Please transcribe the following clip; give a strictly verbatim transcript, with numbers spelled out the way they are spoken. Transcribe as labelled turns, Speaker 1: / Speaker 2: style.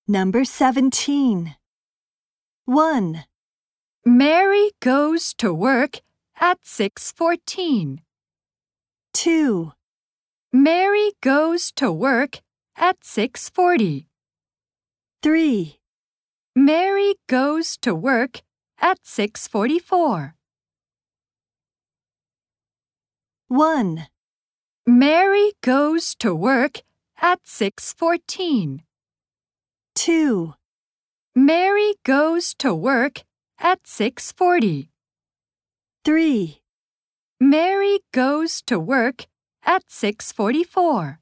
Speaker 1: Number seventeen. one.
Speaker 2: Mary goes to work at six fourteen.
Speaker 1: two.
Speaker 2: Mary goes to work at six forty.
Speaker 1: three.
Speaker 2: Mary goes to work at six forty-four.
Speaker 1: one.
Speaker 2: Mary goes to work at six fourteen.
Speaker 1: two.
Speaker 2: Mary goes to work at six forty.
Speaker 1: three.
Speaker 2: Mary goes to work at six forty-four.